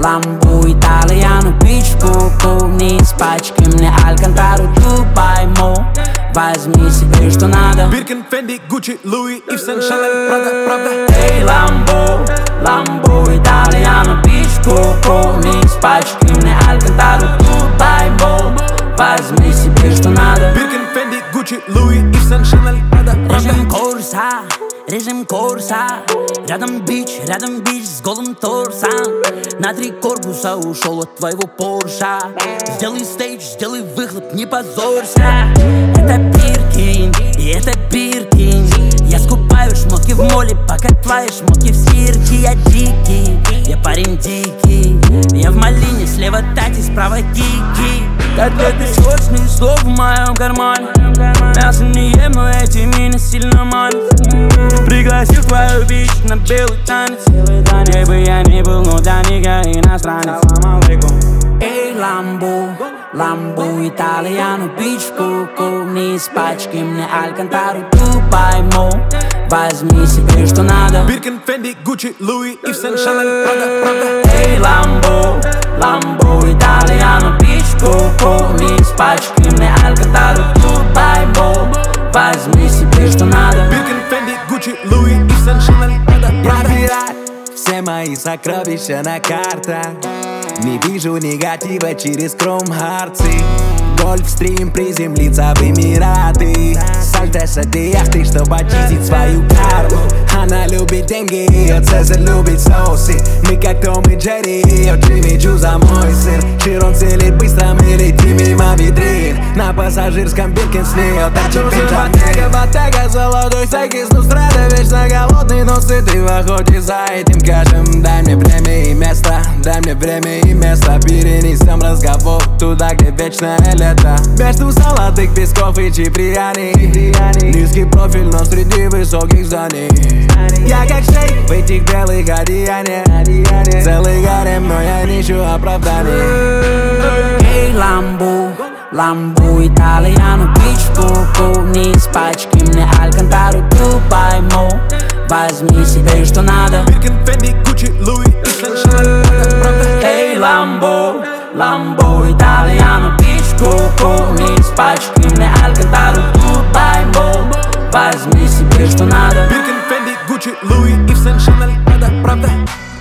Lambo, Italiano, Beach, Coco, не испачкай мне Алькантару, Дубай, Мо. Возьми себе что надо. Биркин, Фенди, Гуччи, Луи, Ив Сен Шанель, Прада, правда. Эй, Lambo, Lambo, Italiano, Beach, Coco, не испачкай мне Алькантару, Дубай, Мо. Возьми себе что надо. Биркин, Фенди, Гуччи, Луи, Ив Сен Шанель, Прада, правда. Режим курса. Рядом бич с голым торсом. На 3 корпуса ушел от твоего Порша. Сделай стейдж, сделай выхлоп, не позорься. Это Биркин, и это Биркин. Я скупаю шмотки в моле, пока твои шмотки в стирке. Я дикий, я парень дикий. Я в малине, слева тати, справа кики. Котлеты сочные, слов в моем кармане. Мясо не ем, но эти мины сильно манят. Пригласил твою бич на белый танец. Где бы я ни был, но для них я иностранец. Эй, Lambo, Lambo, Italiano, Beach, Coco, не испачкай мне Алькантару, Дубай, Мо. Возьми себе что надо. Биркин, Фенди, Гуччи, Луи, Ив Сен Шанель, Прада, правда. Эй, Lambo, Lambo, Italiano, Beach, Coco, не испачкай мне Алькантару, Дубай, Мо. Возьми себе что надо. Биркин, Фенди, Гуччи, Луи, Ив Сен Шанель, Прада, правда. Все мои сокровища на картах. Не вижу негатива через Chrome-Hearts. Гольфстрим приземлится в Эмираты. Сальто для яхты, чтобы очистить свою карму. Она любит деньги, а Цезарь любит соусы. Мы как Том и Джерри, я Джимми Чу за мой сыр. Широн целит быстро, мы летим мимо витрин. На пассажирском Биркин с нее торчит пинжак. Ботега, золотой стейк, ну страда. Вечно голодный, но сытый в охоте за этим кэшем. Дай мне время и место, дай мне время и место. Перенесем разговор туда, где вечное лето. Между золотых песков и Чиприани. Низкий профиль, но среди высоких зданий. Я как шейх в этих белых одеяниях. Целый гарем, но я не ищу оправданий. Эй, Lambo, Lambo, Italiano, Beach, Coco, не испачкай мне Алькантару, Дубай, Мо. Возьми себе что надо. Биркин, Фенди, Гуччи, Луи, Ив Сен Шанель, Прада, правда. Эй, Lambo, Lambo, Italiano, Beach, Coco, не испачкай мне Алькантару, Дубай, Мо. Возьми себе что надо. Биркин, Фенди, Гуччи, Луи, Ив Сен Шанель, Прада, правда.